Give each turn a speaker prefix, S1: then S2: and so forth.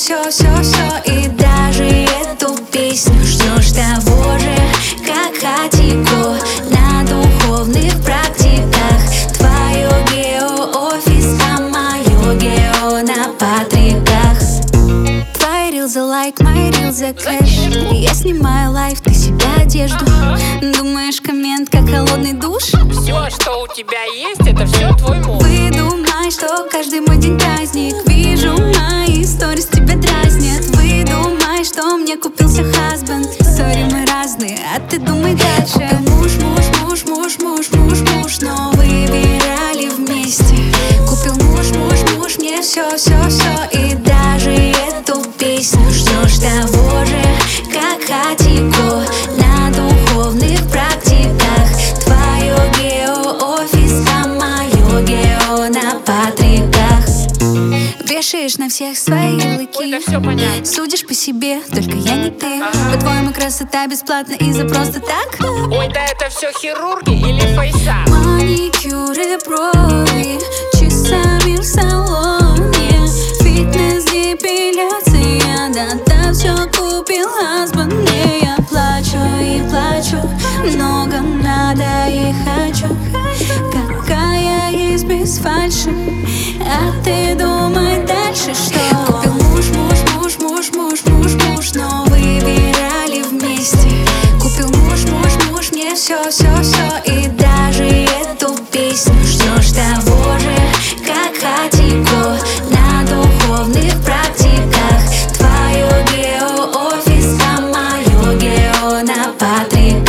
S1: все и даже эту песню ждешь того же, как Хатико на духовных практиках. Твое гео-офис, а мое гео на патриках. Твои рилзы лайк, мои рилзы кэш. Я снимаю лайф, ты себе одежду. Думаешь, коммент как холодный душ?
S2: Все, что у тебя есть, это все твой муж.
S1: Вы думаешь, что каждый мой день праздник. Вижу, мои сторис тебя дразнят. Вы думаешь, что мне купился хазбенд. Сори, мы разные, а ты думай дальше. Купил муж, но выбирали вместе. Купил муж, мне все и даже эту песню ждешь того же, как Хатико на духовных практиках. Твое гео-офис, а мое гео на патриках. Вешаешь на всех свои ярлыки.
S2: Ой, да все понятно.
S1: Судишь по себе, только я не ты. По-твоему, красота бесплатна и за просто так?
S2: Ой, да это все хирурги или фейса?
S1: Маникюры, брови, часами в салоне. Фитнес, депиляция, да все купил хазбенд мне. Я плачу и плачу, много надо и хочу. Какая есть без фальши, а ты думай дальше, что купил муж, но выбирали вместе. Купил муж, мне все и даже эту песню ждешь того же, как Хатико на духовных практиках. Твое гео-офис, а мое гео на патриках.